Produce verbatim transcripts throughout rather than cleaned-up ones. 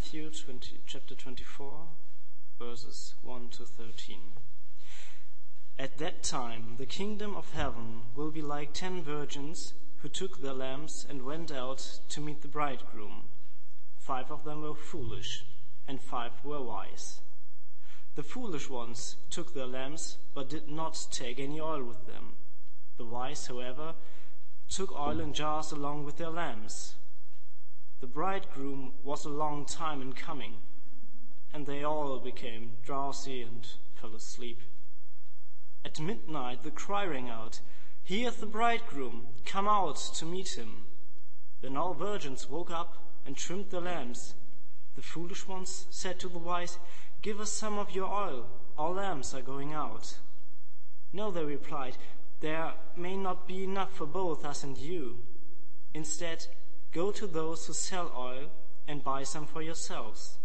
Matthew twenty, chapter twenty-four, verses one to thirteen. At that time, the kingdom of heaven will be like ten virgins who took their lamps and went out to meet the bridegroom. Five of them were foolish, and five were wise. The foolish ones took their lamps, but did not take any oil with them. The wise, however, took oil in jars along with their lamps. The bridegroom was a long time in coming, and they all became drowsy and fell asleep. At midnight the cry rang out, "Here's the bridegroom, come out to meet him." Then all virgins woke up and trimmed their lamps. The foolish ones said to the wise, "Give us some of your oil, our lamps are going out." "No," they replied, "there may not be enough for both us and you. Instead, go to those who sell oil and buy some for yourselves."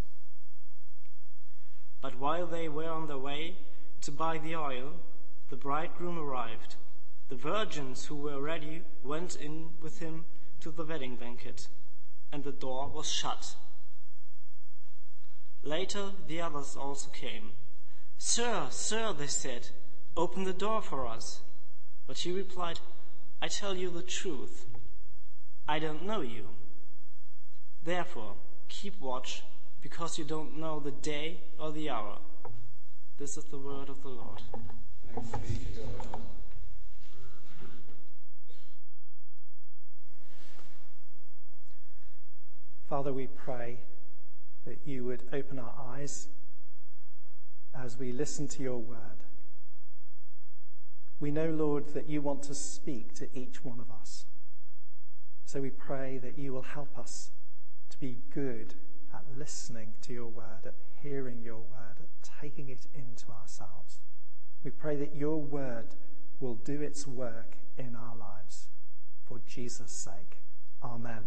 But while they were on their way to buy the oil, the bridegroom arrived. The virgins who were ready went in with him to the wedding banquet, and the door was shut. Later the others also came. "Sir, sir," they said, "open the door for us." But he replied, "I tell you the truth, I don't know you. Therefore, keep watch, because you don't know the day or the hour." This is the word of the Lord. Thanks be to God. Father, we pray that you would open our eyes as we listen to your word. We know, Lord, that you want to speak to each one of us. So we pray that you will help us to be good at listening to your word, at hearing your word, at taking it into ourselves. We pray that your word will do its work in our lives. For Jesus' sake, amen.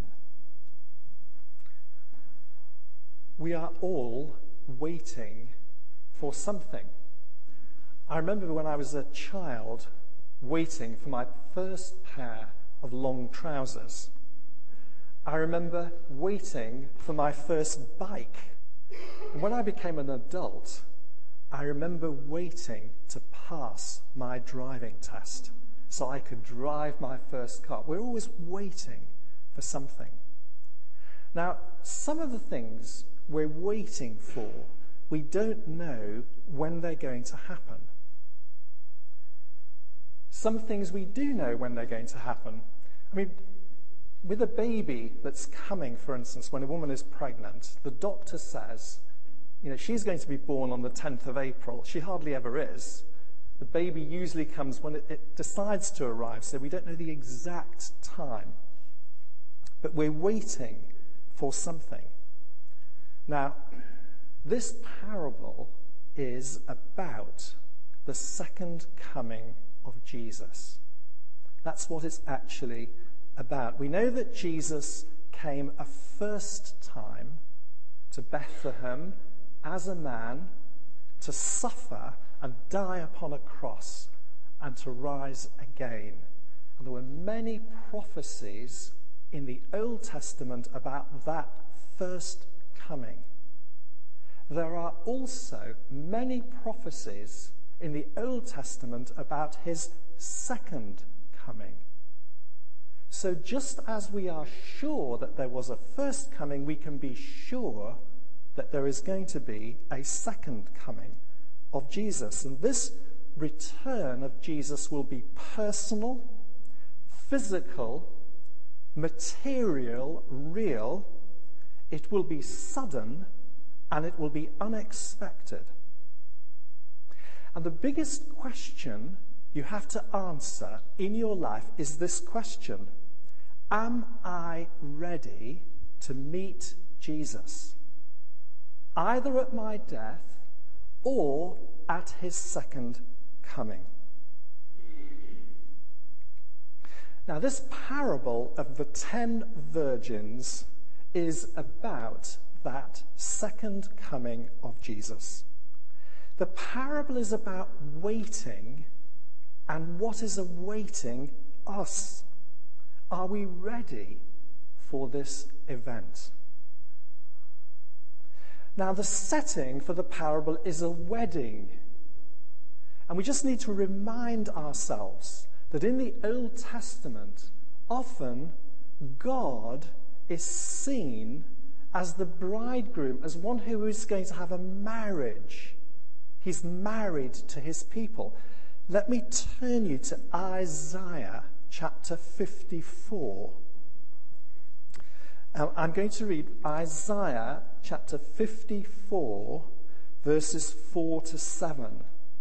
We are all waiting for something. I remember when I was a child waiting for my first pair of long trousers. I remember waiting for my first bike. And when I became an adult, I remember waiting to pass my driving test so I could drive my first car. We're always waiting for something. Now, some of the things we're waiting for, we don't know when they're going to happen. Some things we do know when they're going to happen. I mean, with a baby that's coming, for instance, when a woman is pregnant, the doctor says, you know, she's going to be born on the tenth of April. She hardly ever is. The baby usually comes when it, it decides to arrive, so we don't know the exact time. But we're waiting for something. Now, this parable is about the second coming of Jesus. That's what it's actually about. We know that Jesus came a first time to Bethlehem as a man to suffer and die upon a cross and to rise again. And there were many prophecies in the Old Testament about that first coming. There are also many prophecies in the Old Testament about his second coming. So just as we are sure that there was a first coming, we can be sure that there is going to be a second coming of Jesus. And this return of Jesus will be personal, physical, material, real. It will be sudden, and it will be unexpected. And the biggest question you have to answer in your life is this question: am I ready to meet Jesus? Either at my death or at his second coming. Now, this parable of the ten virgins is about that second coming of Jesus. The parable is about waiting and what is awaiting us. Are we ready for this event? Now, the setting for the parable is a wedding. And we just need to remind ourselves that in the Old Testament, often God is seen as the bridegroom, as one who is going to have a marriage. He's married to his people. Let me turn you to Isaiah chapter fifty-four. Um, I'm going to read Isaiah chapter fifty-four, verses four to seven.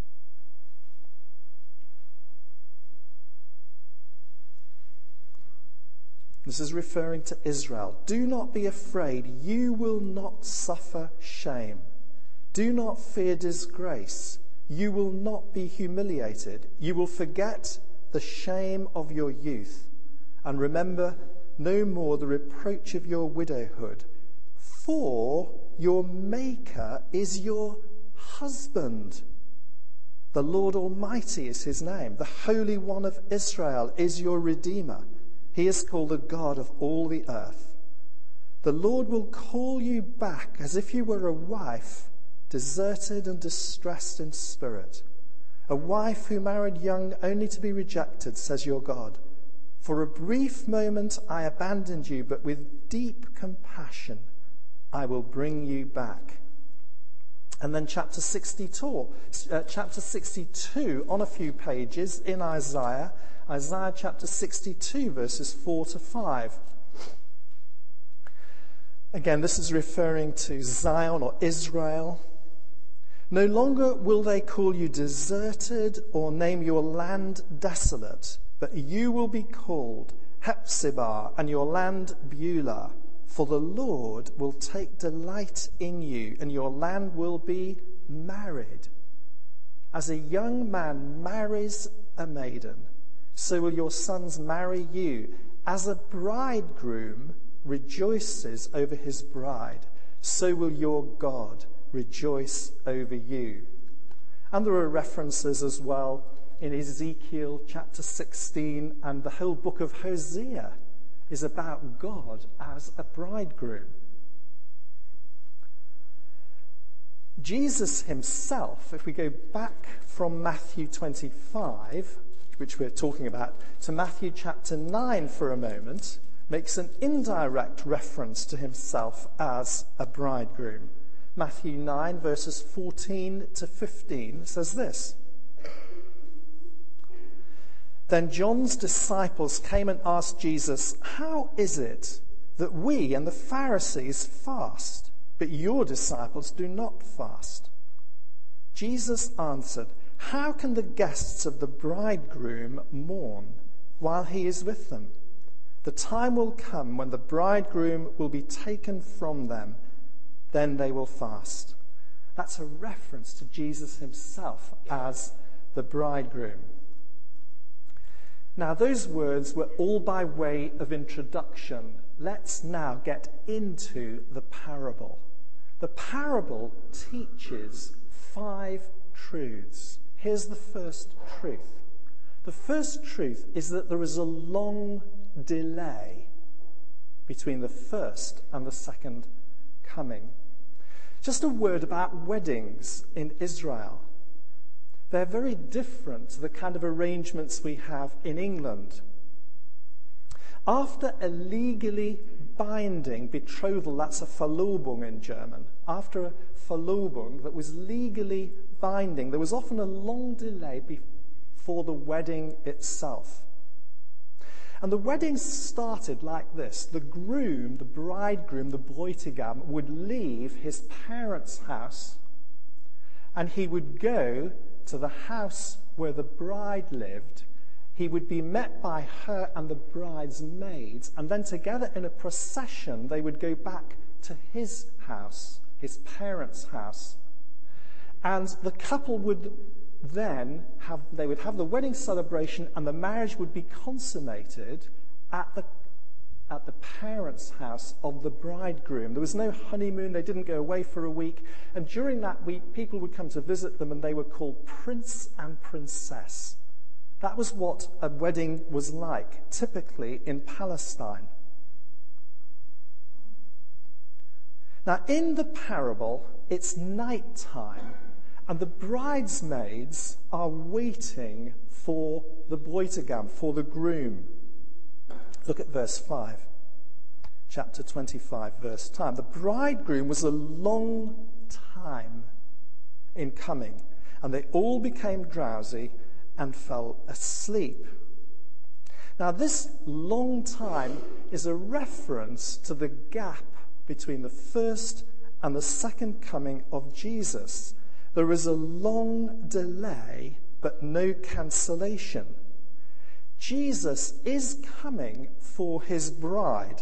This is referring to Israel. Do not be afraid. You will not suffer shame. Do not fear disgrace. You will not be humiliated. You will forget the shame of your youth and remember no more the reproach of your widowhood. For your Maker is your husband. The Lord Almighty is his name. The Holy One of Israel is your Redeemer. He is called the God of all the earth. The Lord will call you back as if you were a wife, deserted and distressed in spirit. A wife who married young only to be rejected, says your God. For a brief moment I abandoned you, but with deep compassion I will bring you back. And then chapter sixty-two, uh, chapter sixty-two on a few pages in Isaiah, Isaiah chapter sixty-two, verses four to five. Again, this is referring to Zion or Israel. No longer will they call you deserted or name your land desolate, but you will be called Hephzibah and your land Beulah. For the Lord will take delight in you, and your land will be married. As a young man marries a maiden, so will your sons marry you. As a bridegroom rejoices over his bride, so will your God rejoice over you. And there are references as well in Ezekiel chapter sixteen, and the whole book of Hosea is about God as a bridegroom. Jesus himself, if we go back from Matthew twenty-five, which we're talking about, to Matthew chapter nine for a moment, makes an indirect reference to himself as a bridegroom. Matthew nine, verses fourteen to fifteen, says this. Then John's disciples came and asked Jesus, "How is it that we and the Pharisees fast, but your disciples do not fast?" Jesus answered, "How can the guests of the bridegroom mourn while he is with them? The time will come when the bridegroom will be taken from them. Then they will fast." That's a reference to Jesus himself as the bridegroom. Now, those words were all by way of introduction. Let's now get into the parable. The parable teaches five truths. Here's the first truth. The first truth is that there is a long delay between the first and the second coming. Just a word about weddings in Israel. They're very different to the kind of arrangements we have in England. After a legally binding betrothal, that's a Verlobung in German, after a Verlobung that was legally binding, there was often a long delay before the wedding itself. And the wedding started like this. The groom, the bridegroom, the Bräutigam, would leave his parents' house and he would go to the house where the bride lived. He would be met by her and the bride's maids, and then together in a procession they would go back to his house, his parents' house. And the couple would then have, they would have the wedding celebration, and the marriage would be consummated at the at the parents' house of the bridegroom. There was no honeymoon, they didn't go away for a week, and during that week people would come to visit them and they were called prince and princess. That was what a wedding was like, typically in Palestine. Now, in the parable, it's night time, and the bridesmaids are waiting for the boy to come, for the groom. Look at verse five. Chapter twenty-five, verse ten. The bridegroom was a long time in coming, and they all became drowsy and fell asleep. Now, this long time is a reference to the gap between the first and the second coming of Jesus. There is a long delay, but no cancellation. Jesus is coming for his bride,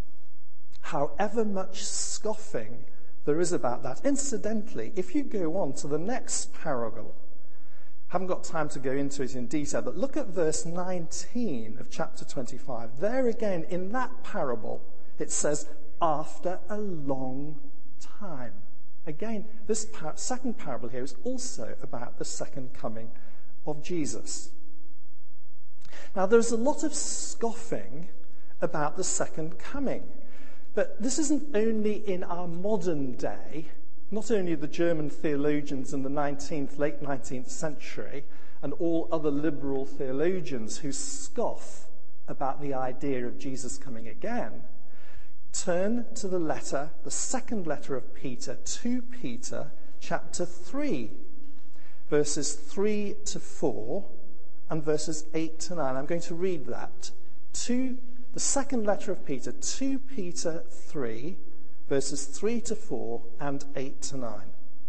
however much scoffing there is about that. Incidentally, if you go on to the next parable, haven't got time to go into it in detail, but look at verse nineteen of chapter twenty-five. There again, in that parable, it says, after a long time. Again, this par- second parable here is also about the second coming of Jesus. Now, there's a lot of scoffing about the second coming, but this isn't only in our modern day. Not only the German theologians in the nineteenth, late nineteenth century, and all other liberal theologians who scoff about the idea of Jesus coming again. Turn to the letter, the second letter of Peter, to Peter, chapter three, verses three to four, and verses eight to nine. I'm going to read that. To the second letter of Peter, to Peter three, verses three to four and eight to nine.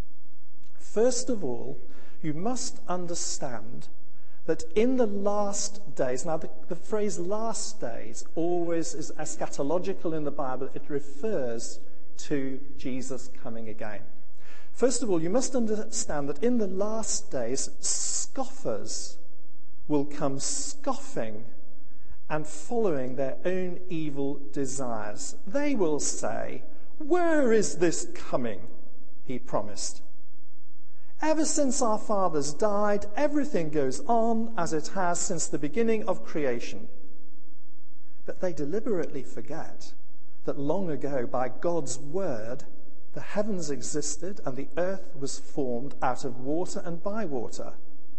First of all, you must understand that in the last days, now the, the phrase last days always is eschatological in the Bible. It refers to Jesus coming again. First of all, you must understand that in the last days, scoffers will come scoffing and following their own evil desires. They will say, "Where is this coming he promised? Ever since our fathers died, everything goes on as it has since the beginning of creation." But they deliberately forget that long ago, by God's word, the heavens existed and the earth was formed out of water and by water.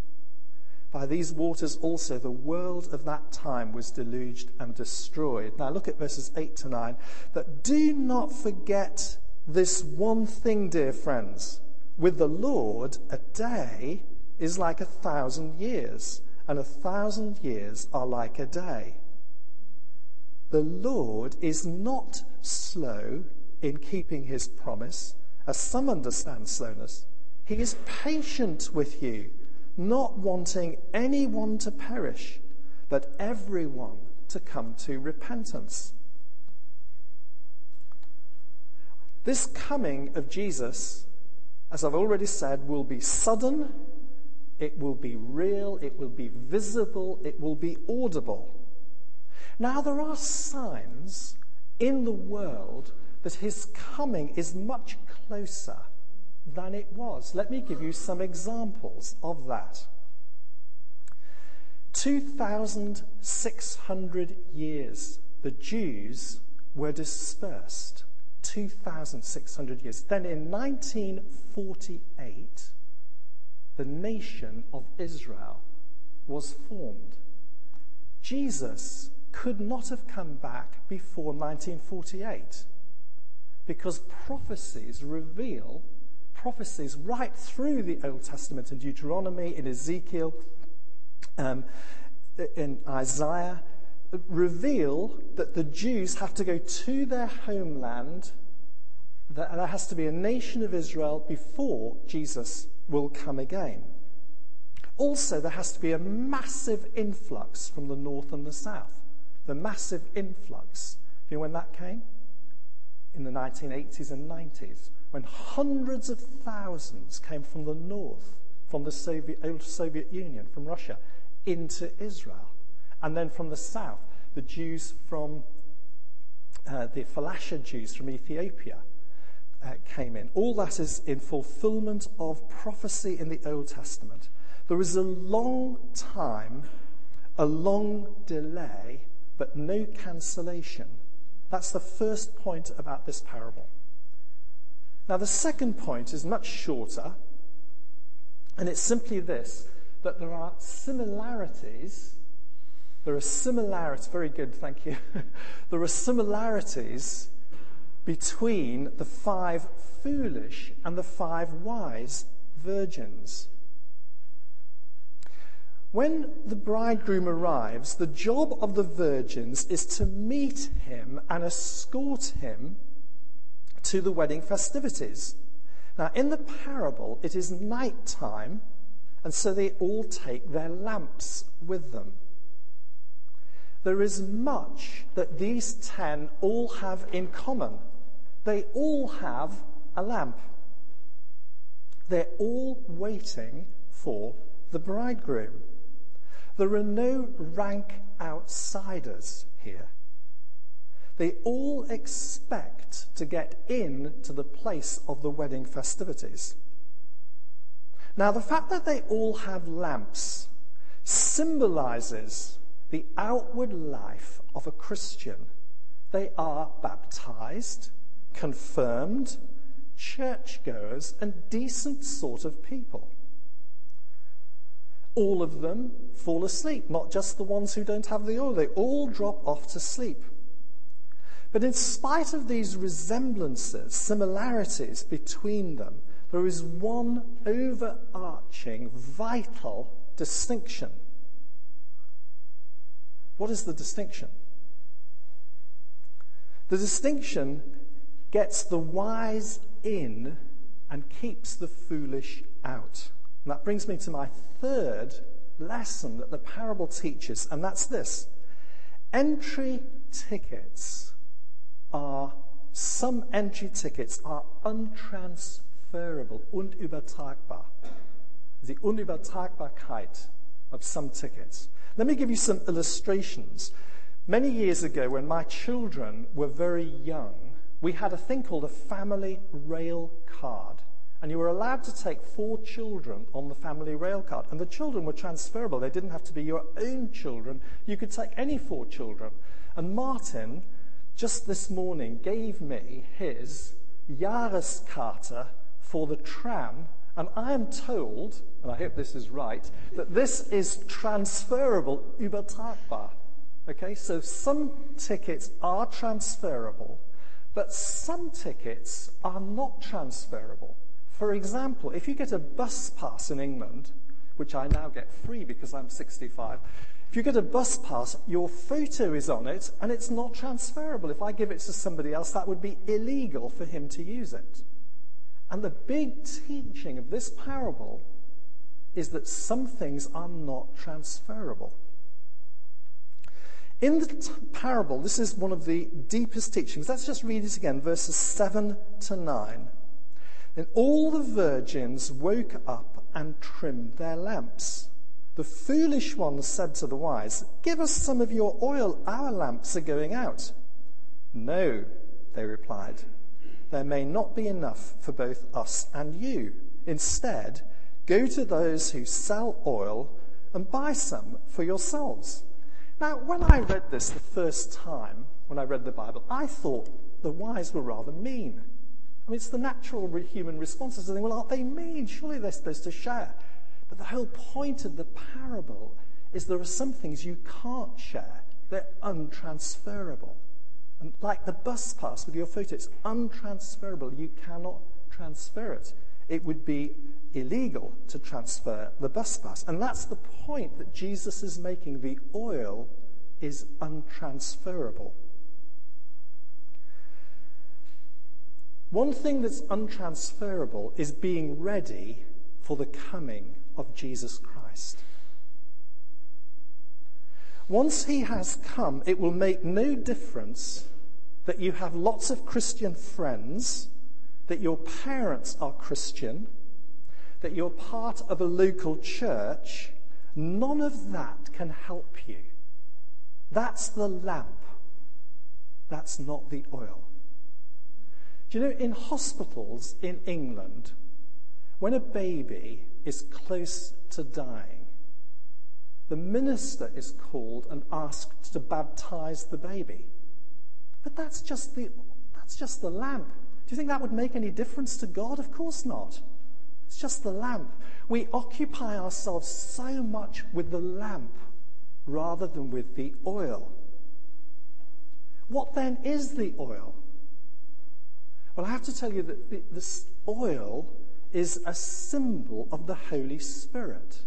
By these waters also the world of that time was deluged and destroyed. Now look at verses eight to nine. But do not forget this one thing, dear friends. With the Lord, a day is like a thousand years, and a thousand years are like a day. The Lord is not slow in keeping his promise, as some understand slowness. He is patient with you, not wanting anyone to perish, but everyone to come to repentance. This coming of Jesus, as I've already said, will be sudden, it will be real, it will be visible, it will be audible. Now, there are signs in the world that his coming is much closer than it was. Let me give you some examples of that. two thousand six hundred years, the Jews were dispersed. two thousand six hundred years. Then in nineteen forty-eight, the nation of Israel was formed. Jesus could not have come back before nineteen forty-eight because prophecies reveal, prophecies right through the Old Testament in Deuteronomy, in Ezekiel, um, in Isaiah, reveal that the Jews have to go to their homeland. That there has to be a nation of Israel before Jesus will come again. Also, there has to be a massive influx from the north and the south. The massive influx. Do you know when that came? In the nineteen eighties and nineties, when hundreds of thousands came from the north, from the Soviet, old Soviet Union, from Russia, into Israel. And then from the south, the Jews from, uh, the Falasha Jews from Ethiopia uh, came in. All that is in fulfillment of prophecy in the Old Testament. There is a long time, a long delay, but no cancellation. That's the first point about this parable. Now, the second point is much shorter, and it's simply this, that there are similarities, there are similarities, very good, thank you, there are similarities between the five foolish and the five wise virgins. When the bridegroom arrives, the job of the virgins is to meet him and escort him to the wedding festivities. Now, in the parable, it is night time, and so they all take their lamps with them. There is much that these ten all have in common. They all have a lamp. They're all waiting for the bridegroom. There are no rank outsiders here. They all expect to get in to the place of the wedding festivities. Now, the fact that they all have lamps symbolizes the outward life of a Christian. They are baptized, confirmed, churchgoers, and decent sort of people. All of them fall asleep, not just the ones who don't have the oil. They all drop off to sleep. But in spite of these resemblances, similarities between them, there is one overarching, vital distinction. What is the distinction? The distinction gets the wise in and keeps the foolish out. And that brings me to my third lesson that the parable teaches, and that's this. Entry tickets are, some entry tickets are untransferable, unübertragbar. The Unübertragbarkeit of some tickets. Let me give you some illustrations. Many years ago, when my children were very young, we had a thing called a family rail card. And you were allowed to take four children on the family rail card. And the children were transferable. They didn't have to be your own children. You could take any four children. And Martin, just this morning, gave me his Jahreskarte for the tram. And I am told, and I hope this is right, that this is transferable, übertragbar. Okay, so some tickets are transferable, but some tickets are not transferable. For example, if you get a bus pass in England, which I now get free because I'm sixty-five, if you get a bus pass, your photo is on it and it's not transferable. If I give it to somebody else, that would be illegal for him to use it. And the big teaching of this parable is that some things are not transferable. In the t- parable, this is one of the deepest teachings. Let's just read it again, verses seven to nine. And all the virgins woke up and trimmed their lamps. The foolish ones said to the wise, "Give us some of your oil, our lamps are going out." "No," they replied, "there may not be enough for both us and you. Instead, go to those who sell oil and buy some for yourselves." Now, when I read this the first time, when I read the Bible, I thought the wise were rather mean. I mean, it's the natural human response to saying, well, aren't they mean? Surely they're supposed to share. But the whole point of the parable is there are some things you can't share. They're untransferable. And like the bus pass with your photo, it's untransferable. You cannot transfer it. It would be illegal to transfer the bus pass. And that's the point that Jesus is making. The oil is untransferable. One thing that's untransferable is being ready for the coming of Jesus Christ. Once he has come, it will make no difference that you have lots of Christian friends, that your parents are Christian, that you're part of a local church. None of that can help you. That's the lamp. That's not the oil. Do you know, in hospitals in England, when a baby is close to dying, the minister is called and asked to baptize the baby. But that's just the, that's just the lamp. Do you think that would make any difference to God? Of course not. It's just the lamp. We occupy ourselves so much with the lamp rather than with the oil. What then is the oil? Well, I have to tell you that the, this oil is a symbol of the Holy Spirit.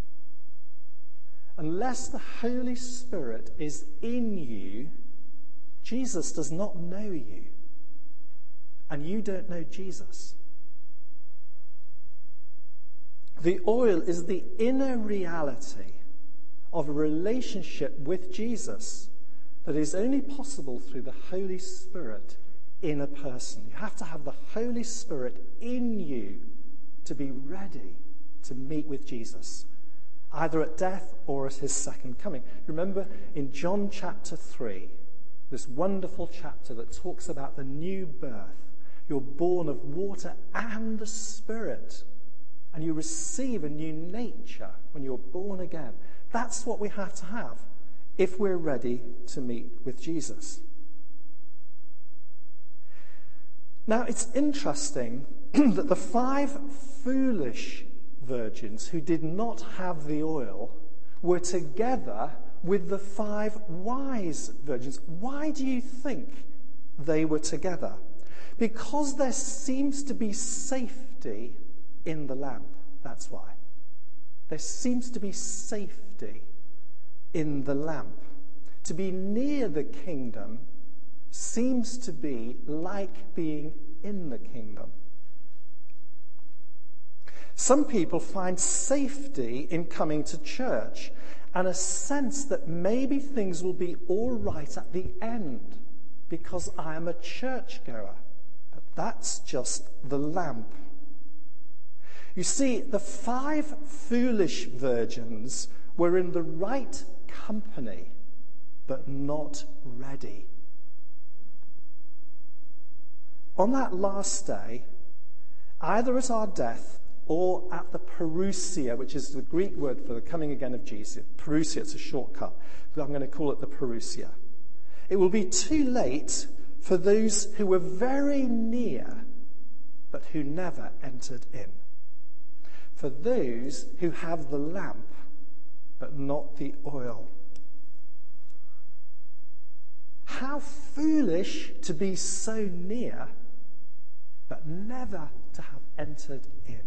Unless the Holy Spirit is in you, Jesus does not know you. And you don't know Jesus. The oil is the inner reality of a relationship with Jesus that is only possible through the Holy Spirit in a person. You have to have the Holy Spirit in you to be ready to meet with Jesus, either at death or at his second coming. Remember in John chapter three, this wonderful chapter that talks about the new birth. You're born of water and the Spirit, and you receive a new nature when you're born again. That's what we have to have if we're ready to meet with Jesus. Now, it's interesting that the five foolish virgins who did not have the oil were together with the five wise virgins. Why do you think they were together? Because there seems to be safety in the lamp. That's why. There seems to be safety in the lamp. To be near the kingdom seems to be like being in the kingdom. Some people find safety in coming to church and a sense that maybe things will be all right at the end because I am a churchgoer. But that's just the lamp. You see, the five foolish virgins were in the right company, but not ready. On that last day, either at our death or at the parousia, which is the Greek word for the coming again of Jesus. Parousia, it's a shortcut. I'm going to call it the parousia. It will be too late for those who were very near, but who never entered in. For those who have the lamp, but not the oil. How foolish to be so near, but never to have entered in.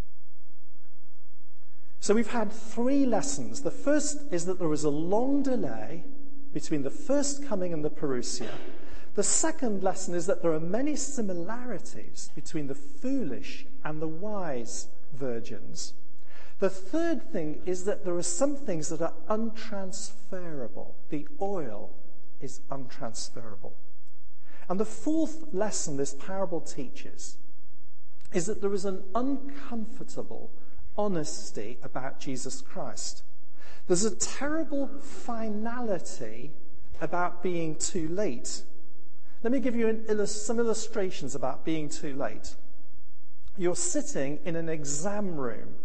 So we've had three lessons. The first is that there is a long delay between the first coming and the parousia. The second lesson is that there are many similarities between the foolish and the wise virgins. The third thing is that there are some things that are untransferable. The oil is untransferable. And the fourth lesson this parable teaches is that there is an uncomfortable honesty about Jesus Christ. There's a terrible finality about being too late. Let me give you an illus- some illustrations about being too late. You're sitting in an exam room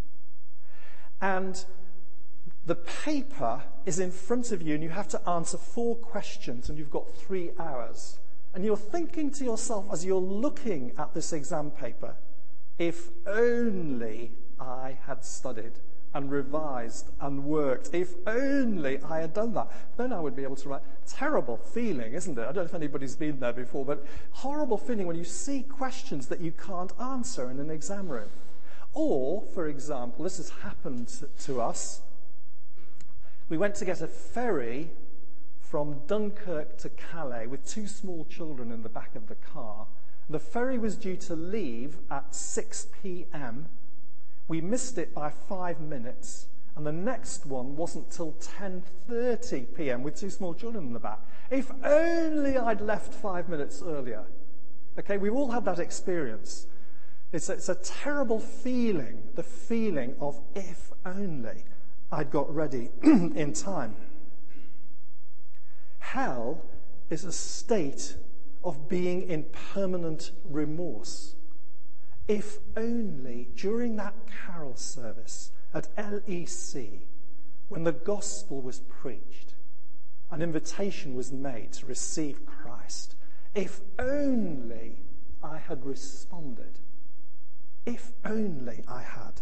and the paper is in front of you and you have to answer four questions and you've got three hours. And you're thinking to yourself as you're looking at this exam paper, if only I had studied and revised and worked. If only I had done that. Then I would be able to write. Terrible feeling, isn't it? I don't know if anybody's been there before, but horrible feeling when you see questions that you can't answer in an exam room. Or, for example, this has happened to us. We went to get a ferry from Dunkirk to Calais with two small children in the back of the car. The ferry was due to leave at six p.m. We missed it by five minutes, and the next one wasn't till ten thirty p.m. with two small children in the back. If only I'd left five minutes earlier. Okay, we've all had that experience. It's a, it's a terrible feeling, the feeling of if only I'd got ready in time. Hell is a state of being in permanent remorse. If only during that carol service at L E C, when the gospel was preached, an invitation was made to receive Christ. If only I had responded. If only I had.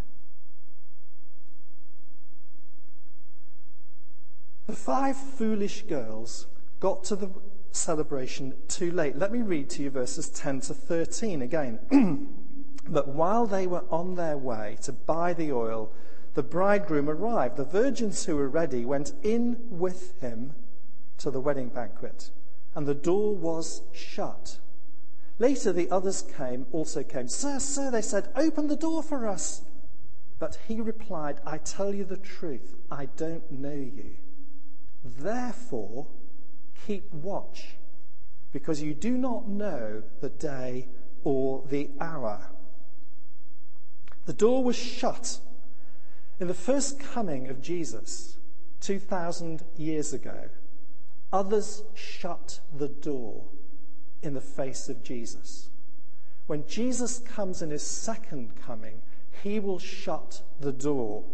The five foolish girls got to the celebration too late. Let me read to you verses ten to thirteen again. But while they were on their way to buy the oil, the bridegroom arrived. The virgins who were ready went in with him to the wedding banquet, and the door was shut. Later the others came, also came. Sir, sir, they said, open the door for us. But he replied, I tell you the truth, I don't know you. Therefore, keep watch, because you do not know the day or the hour. The door was shut. In the first coming of Jesus, two thousand years ago, others shut the door in the face of Jesus. When Jesus comes in his second coming, he will shut the door.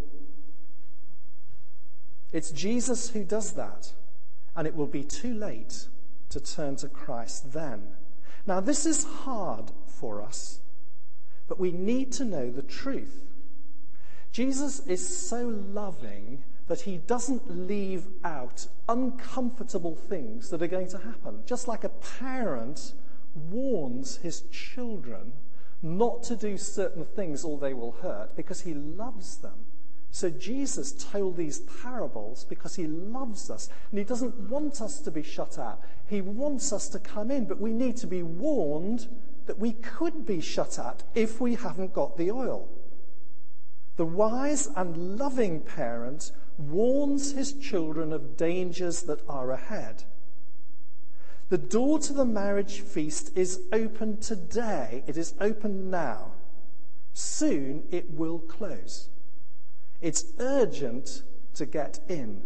It's Jesus who does that, and it will be too late to turn to Christ then. Now, this is hard for us, but we need to know the truth. Jesus is so loving that he doesn't leave out uncomfortable things that are going to happen. Just like a parent warns his children not to do certain things or they will hurt because he loves them. So Jesus told these parables because he loves us, and he doesn't want us to be shut out. He wants us to come in, but we need to be warned that we could be shut out if we haven't got the oil. The wise and loving parent warns his children of dangers that are ahead. The door to the marriage feast is open today. It is open now. Soon it will close. It's urgent to get in.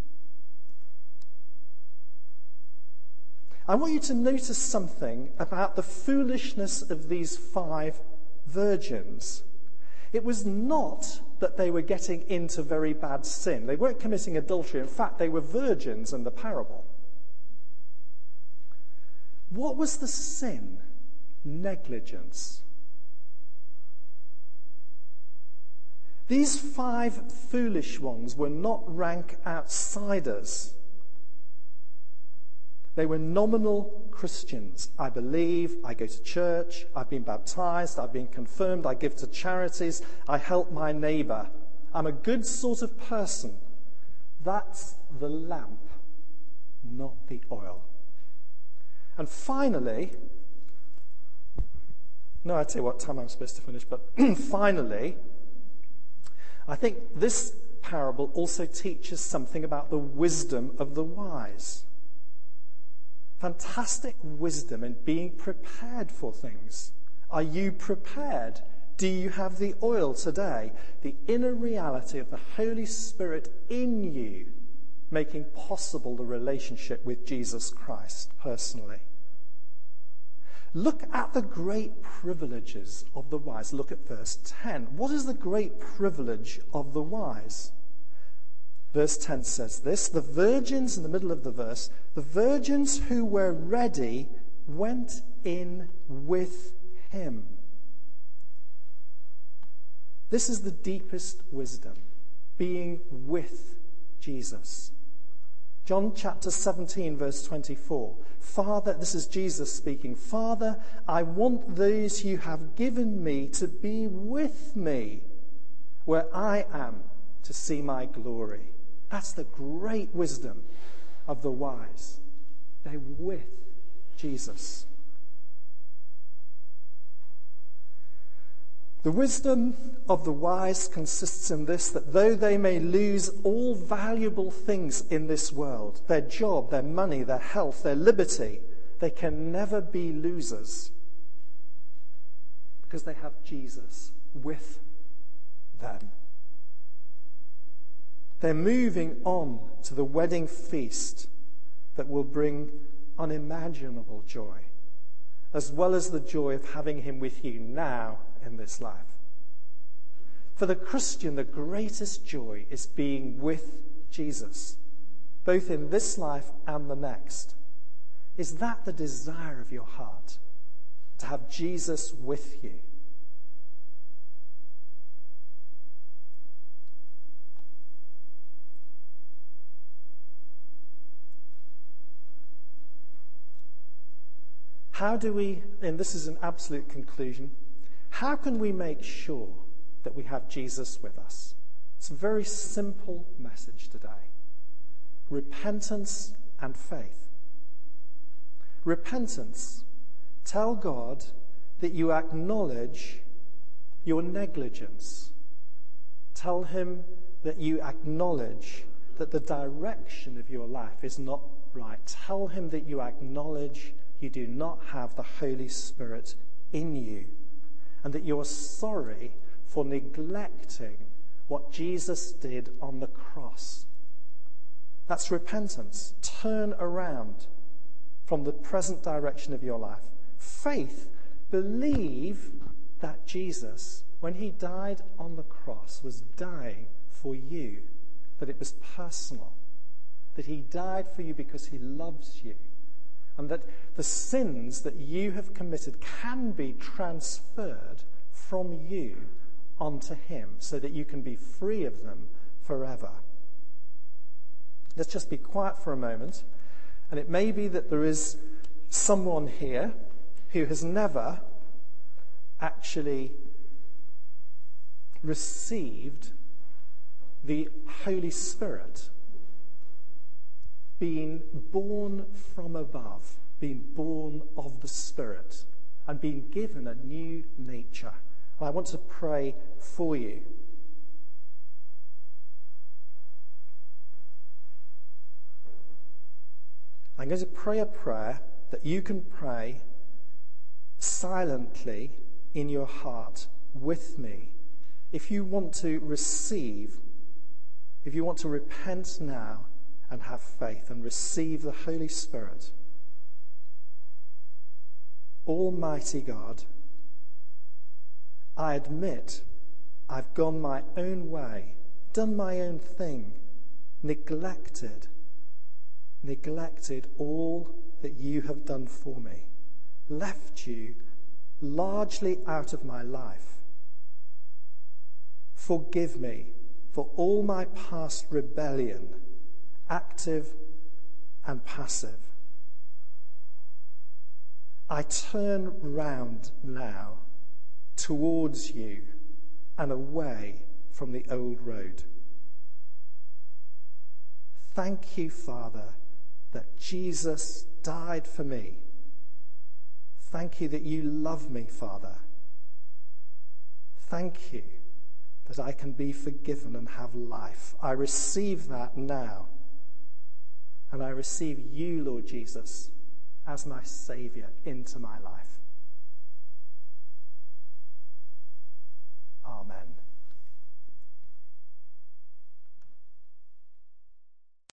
I want you to notice something about the foolishness of these five virgins. It was not that they were getting into very bad sin. They weren't committing adultery. In fact, they were virgins in the parable. What was the sin? Negligence. These five foolish ones were not rank outsiders. They were nominal Christians. I believe, I go to church, I've been baptized, I've been confirmed, I give to charities, I help my neighbour. I'm a good sort of person. That's the lamp, not the oil. And finally, no, I tell you what time I'm supposed to finish, but finally, I think this parable also teaches something about the wisdom of the wise. Fantastic wisdom in being prepared for things. Are you prepared? Do you have the oil today? The inner reality of the Holy Spirit in you making possible the relationship with Jesus Christ personally. Look at the great privileges of the wise. Look at verse ten. What is the great privilege of the wise? Verse ten says this, the virgins, in the middle of the verse, the virgins who were ready went in with him. This is the deepest wisdom, being with Jesus. John chapter seventeen, verse twenty-four. Father, this is Jesus speaking. Father, I want those you have given me to be with me where I am, to see my glory. That's the great wisdom of the wise. They're with Jesus. The wisdom of the wise consists in this, that though they may lose all valuable things in this world, their job, their money, their health, their liberty, they can never be losers because they have Jesus with them. They're moving on to the wedding feast that will bring unimaginable joy, as well as the joy of having him with you now in this life. For the Christian, the greatest joy is being with Jesus, both in this life and the next. Is that the desire of your heart? to have Jesus with you. How do we, and this is an absolute conclusion, how can we make sure that we have Jesus with us? It's a very simple message today. Repentance and faith. Repentance. Tell God that you acknowledge your negligence. Tell him that you acknowledge that the direction of your life is not right. Tell him that you acknowledge you do not have the Holy Spirit in you, and that you're sorry for neglecting what Jesus did on the cross. That's repentance. Turn around from the present direction of your life. Faith, believe that Jesus, when he died on the cross, was dying for you, that it was personal, that he died for you because he loves you, and that the sins that you have committed can be transferred from you onto him so that you can be free of them forever. Let's just be quiet for a moment. And it may be that there is someone here who has never actually received the Holy Spirit, being born from above, being born of the Spirit, and being given a new nature. And I want to pray for you. I'm going to pray a prayer that you can pray silently in your heart with me. If you want to receive, if you want to repent now and have faith and receive the Holy Spirit. Almighty God, I admit I've gone my own way, done my own thing, neglected, neglected all that you have done for me, left you largely out of my life. Forgive me for all my past rebellion, active and passive. I turn round now towards you and away from the old road. Thank you, Father, that Jesus died for me. Thank you that you love me, Father. Thank you that I can be forgiven and have life. I receive that now. And I receive you, Lord Jesus, as my Saviour into my life. Amen.